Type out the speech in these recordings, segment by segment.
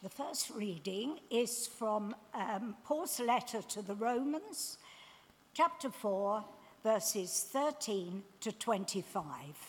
The first reading is from Paul's letter to the Romans, chapter 4, verses 13 to 25.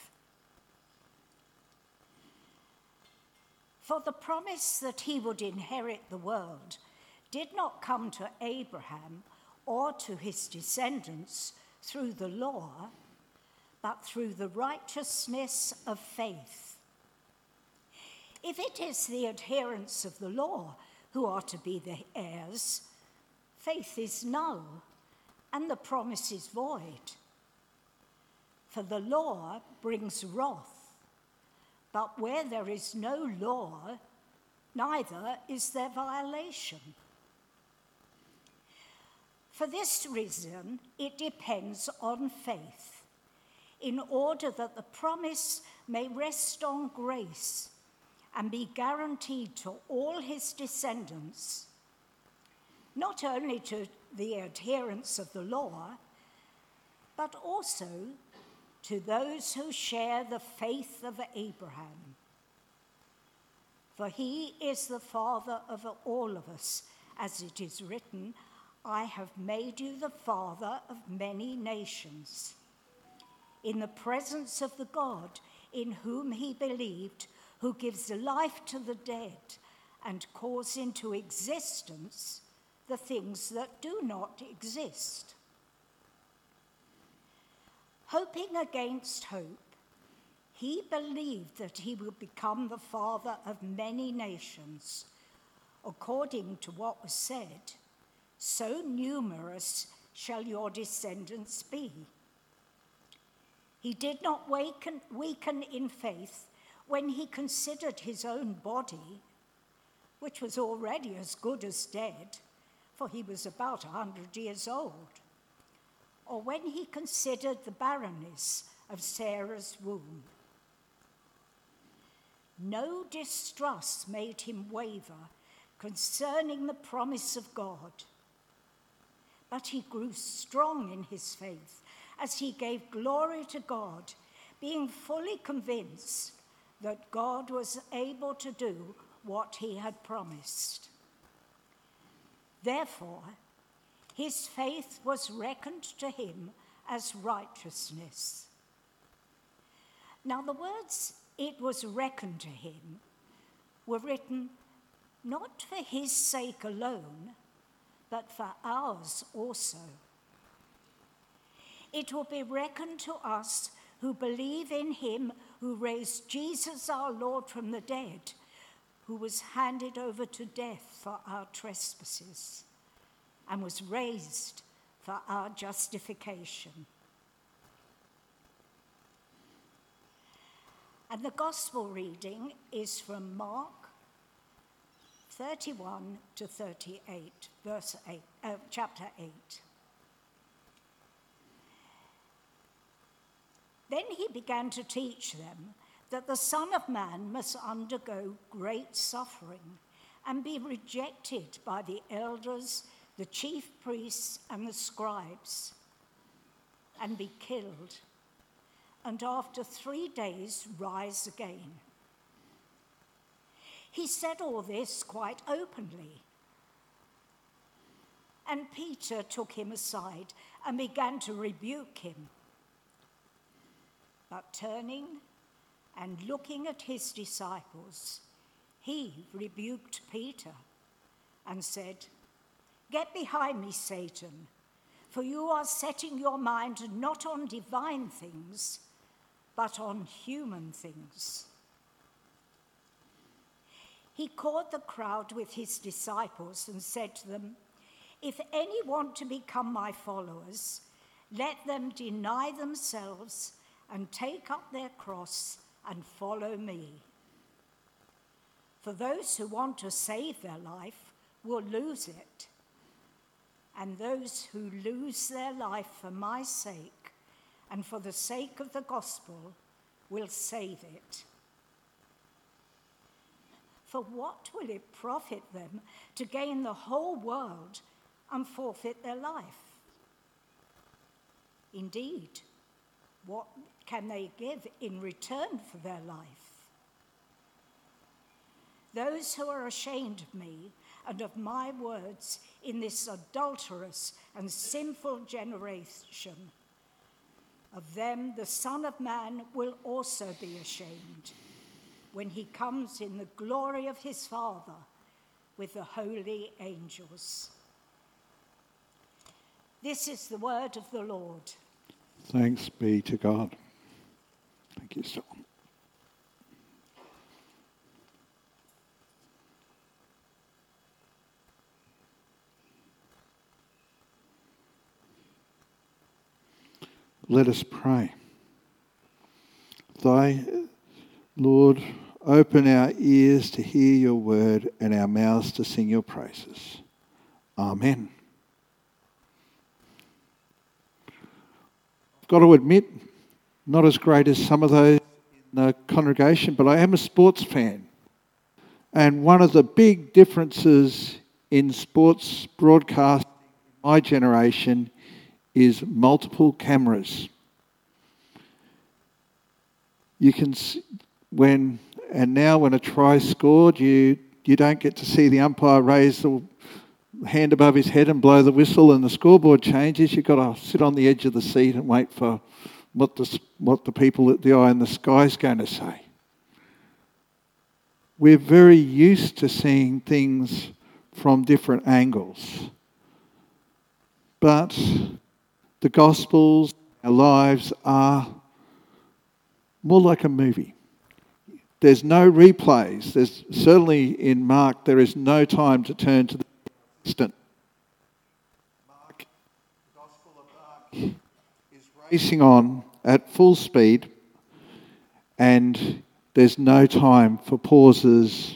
For the promise that he would inherit the world did not come to Abraham or to his descendants through the law, but through the righteousness of faith. If it is the adherents of the law who are to be the heirs, faith is null and the promise is void. For the law brings wrath, but where there is no law, neither is there violation. For this reason, it depends on faith, in order that the promise may rest on grace and be guaranteed to all his descendants, not only to the adherents of the law, but also to those who share the faith of Abraham. For he is the father of all of us, as it is written, I have made you the father of many nations, in the presence of the God in whom he believed, who gives life to the dead and calls into existence the things that do not exist. Hoping against hope, he believed that he would become the father of many nations, according to what was said, so numerous shall your descendants be. He did not weaken in faith when he considered his own body, which was already as good as dead, for he was about 100 years old, or when he considered the barrenness of Sarah's womb. No distrust made him waver concerning the promise of God, but he grew strong in his faith as he gave glory to God, being fully convinced that God was able to do what he had promised. Therefore, his faith was reckoned to him as righteousness. Now the words, it was reckoned to him, were written not for his sake alone, but for ours also. It will be reckoned to us who believe in him who raised Jesus our Lord from the dead, who was handed over to death for our trespasses and was raised for our justification. And the gospel reading is from Mark 31 to 38, chapter 8. Then he began to teach them that the Son of Man must undergo great suffering and be rejected by the elders, the chief priests, and the scribes, and be killed, and after 3 days rise again. He said all this quite openly. And Peter took him aside and began to rebuke him. But turning and looking at his disciples, he rebuked Peter and said, "Get behind me, Satan, for you are setting your mind not on divine things, but on human things." He called the crowd with his disciples and said to them, "If any want to become my followers, let them deny themselves and take up their cross and follow me. For those who want to save their life will lose it, and those who lose their life for my sake and for the sake of the gospel will save it. For what will it profit them to gain the whole world and forfeit their life? Indeed, what can they give in return for their life? those who are ashamed of me and of my words in this adulterous and sinful generation. Of them the Son of Man will also be ashamed when he comes in the glory of his Father with the holy angels. This is the word of the Lord. Thanks be to God. Thank you, Storm. Let us pray. Thy Lord, open our ears to hear your word and our mouths to sing your praises. Amen. I've got to admit, not as great as some of those in the congregation, but I am a sports fan. And one of the big differences in sports broadcasting in my generation is multiple cameras. You can now when a try scored, you don't get to see the umpire raise the hand above his head and blow the whistle and the scoreboard changes. You've got to sit on the edge of the seat and wait for what the people at the eye in the sky is going to say. We're very used to seeing things from different angles. But the Gospels, our lives are more like a movie. There's no replays. There's certainly in Mark, there is no time to turn to the instant. The Gospel of Mark is racing on at full speed, and there's no time for pauses.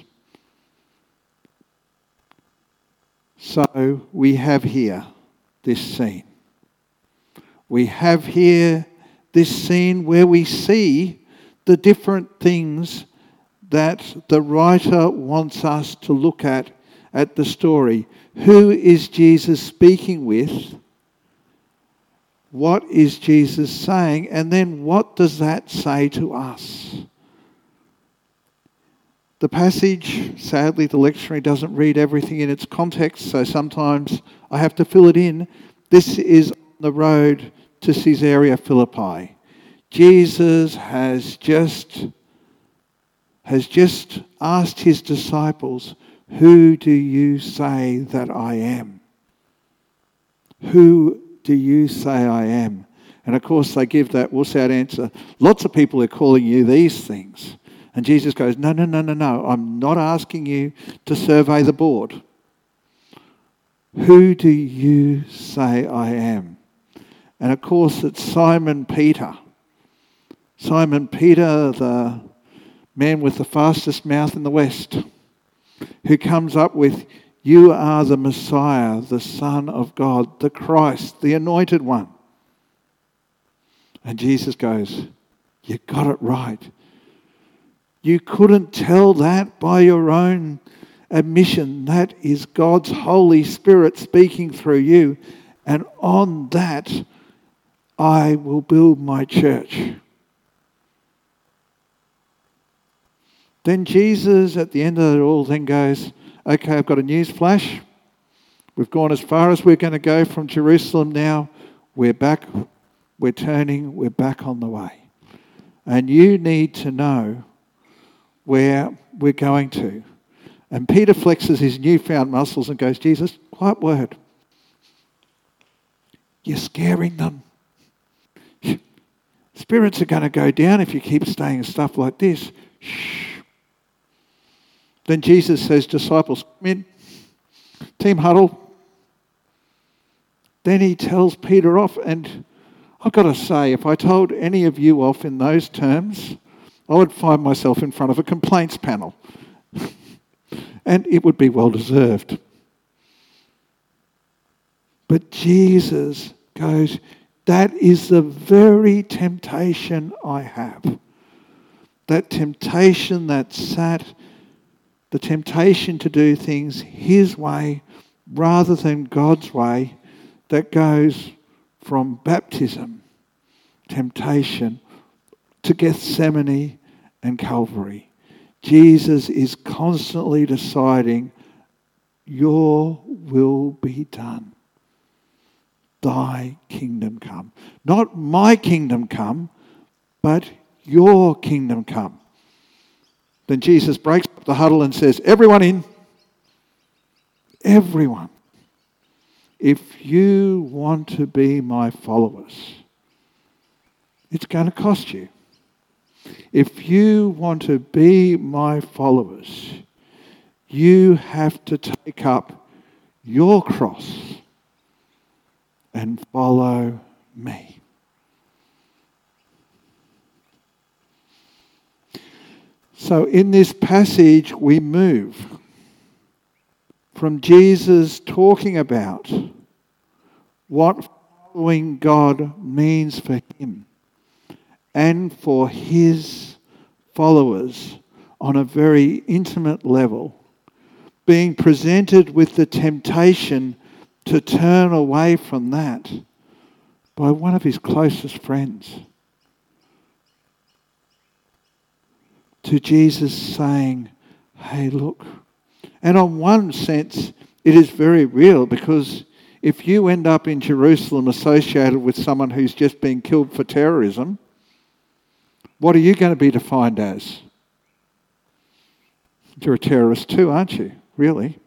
So we have here this scene. We have here this scene where we see the different things that the writer wants us to look at the story. Who is Jesus speaking with? What is Jesus saying? And then what does that say to us? The passage, sadly, the lectionary doesn't read everything in its context, so sometimes I have to fill it in. This is on the road to Caesarea Philippi. Jesus has just asked his disciples, who do you say that I am? Who do you say I am? And of course they give that wuss-out answer. Lots of people are calling you these things. And Jesus goes, no. I'm not asking you to survey the board. Who do you say I am? And of course it's Simon Peter. Simon Peter, the man with the fastest mouth in the West, who comes up with, you are the Messiah, the Son of God, the Christ, the Anointed One. And Jesus goes, you got it right. You couldn't tell that by your own admission. That is God's Holy Spirit speaking through you. And on that, I will build my church. Then Jesus, at the end of it all, then goes, okay, I've got a news flash. We've gone as far as we're going to go from Jerusalem now. We're back, we're turning, we're back on the way. And you need to know where we're going to. And Peter flexes his newfound muscles and goes, Jesus, quiet word. You're scaring them. Spirits are going to go down if you keep saying stuff like this. Shh. Then Jesus says, disciples, come in, team huddle. Then he tells Peter off, and I've got to say, if I told any of you off in those terms, I would find myself in front of a complaints panel. And it would be well deserved. But Jesus goes, that is the very temptation I have. That temptation that sat, the temptation to do things his way rather than God's way, that goes from baptism, temptation, to Gethsemane and Calvary. Jesus is constantly deciding, your will be done. Thy kingdom come. Not my kingdom come, but your kingdom come. Then Jesus breaks up the huddle and says, everyone in. Everyone. If you want to be my followers, it's going to cost you. If you want to be my followers, you have to take up your cross and follow me. So in this passage we move from Jesus talking about what following God means for him and for his followers on a very intimate level, being presented with the temptation to turn away from that by one of his closest friends, to Jesus saying, hey, look. And on one sense, it is very real, because if you end up in Jerusalem associated with someone who's just been killed for terrorism, what are you going to be defined as? You're a terrorist too, aren't you? Really?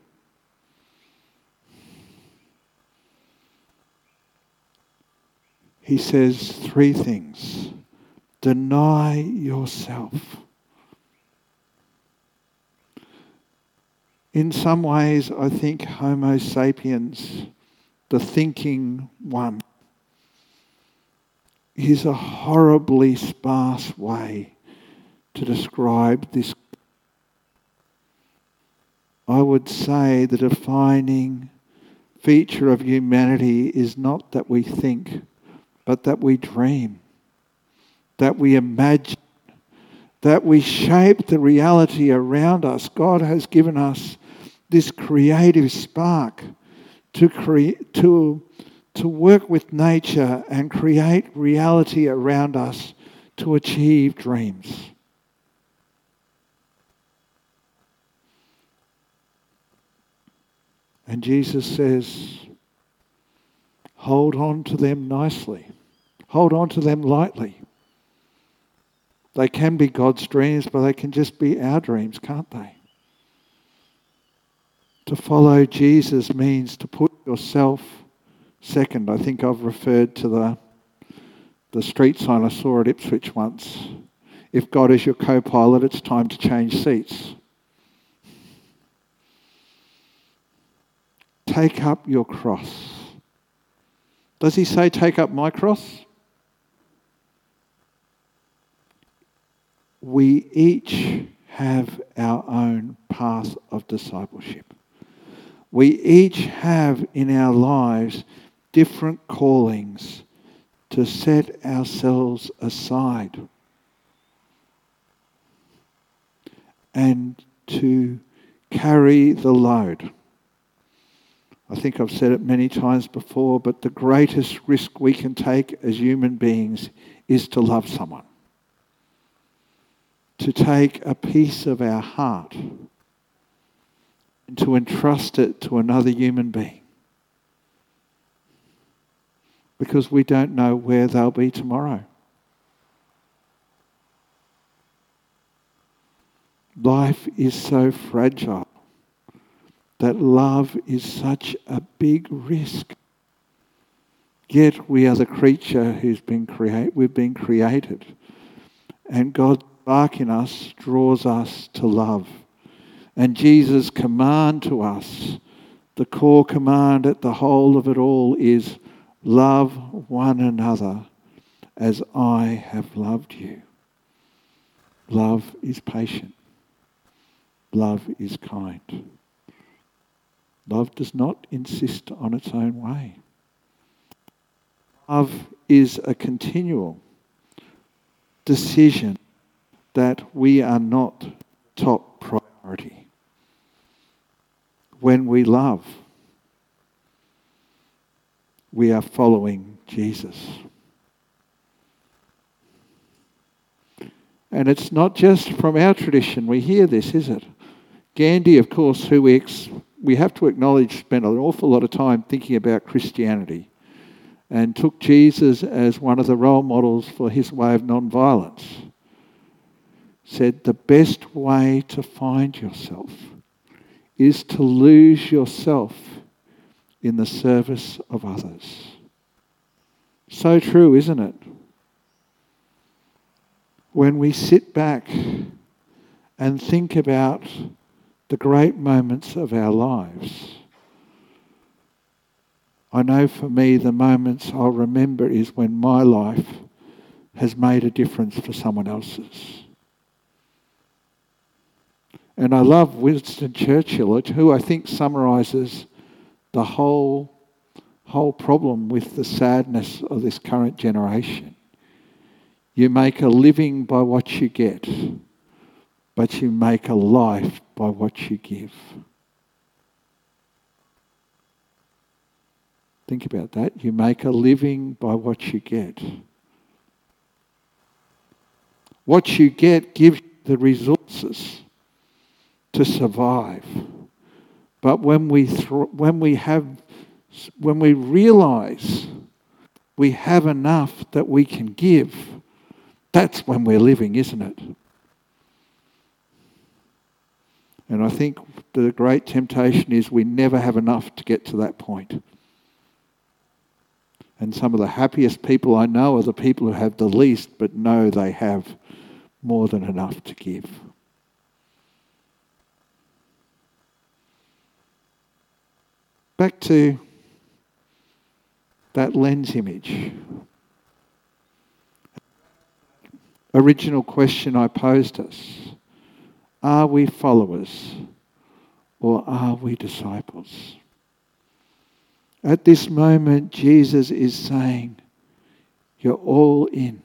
He says 3 things. Deny yourself. In some ways, I think Homo sapiens, the thinking one, is a horribly sparse way to describe this. I would say the defining feature of humanity is not that we think, but that we dream, that we imagine, that we shape the reality around us. God has given us this creative spark to work with nature and create reality around us to achieve dreams. And Jesus says, hold on to them nicely. Hold on to them lightly. They can be God's dreams, but they can just be our dreams, can't they? To follow Jesus means to put yourself second. I think I've referred to the street sign I saw at Ipswich once. If God is your co-pilot, it's time to change seats. Take up your cross. Does he say take up my cross? We each have our own path of discipleship. We each have in our lives different callings to set ourselves aside and to carry the load. I think I've said it many times before, but the greatest risk we can take as human beings is to love someone. To take a piece of our heart and to entrust it to another human being. Because we don't know where they'll be tomorrow. Life is so fragile that love is such a big risk. Yet we are the creature we've been created. And God's spark in us draws us to love. And Jesus' command to us, the core command at the whole of it all, is love one another as I have loved you. Love is patient. Love is kind. Love does not insist on its own way. Love is a continual decision that we are not top priority. When we love, we are following Jesus. And it's not just from our tradition we hear this, is it? Gandhi, of course, who we have to acknowledge spent an awful lot of time thinking about Christianity and took Jesus as one of the role models for his way of non-violence, said the best way to find yourself is to lose yourself in the service of others. So true, isn't it? When we sit back and think about the great moments of our lives, I know for me the moments I'll remember is when my life has made a difference for someone else's. And I love Winston Churchill, who I think summarises the whole problem with the sadness of this current generation. You make a living by what you get, but you make a life by what you give. Think about that. You make a living by what you get. What you get gives you the resources to survive. But when we realise we have enough that we can give, that's when we're living, isn't it? And I think the great temptation is we never have enough to get to that point. And some of the happiest people I know are the people who have the least but know they have more than enough to give. Back to that lens image. Original question I posed us. Are we followers or are we disciples? At this moment, Jesus is saying, you're all in.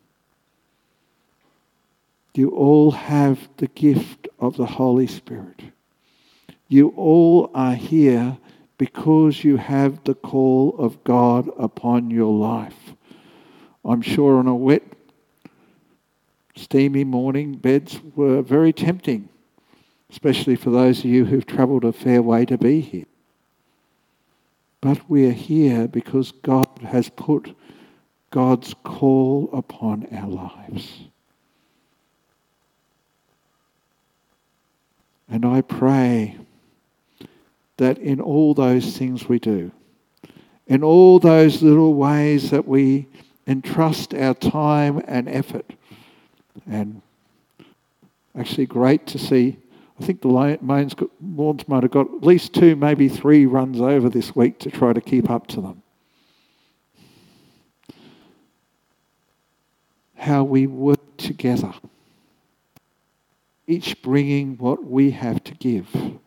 You all have the gift of the Holy Spirit. You all are here because you have the call of God upon your life. I'm sure on a wet, steamy morning, beds were very tempting, especially for those of you who've travelled a fair way to be here. But we are here because God has put God's call upon our lives. And I pray that in all those things we do, in all those little ways that we entrust our time and effort, and actually great to see, I think the Lawns might have got at least 2, maybe 3 runs over this week to try to keep up to them. How we work together, each bringing what we have to give.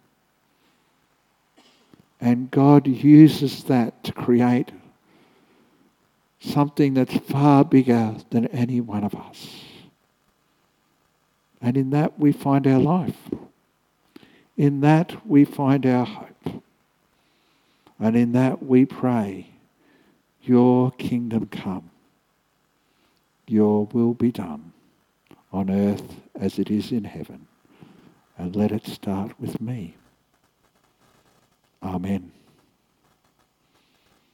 And God uses that to create something that's far bigger than any one of us. And in that we find our life. In that we find our hope. And in that we pray, your kingdom come. Your will be done on earth as it is in heaven. And let it start with me. Amen.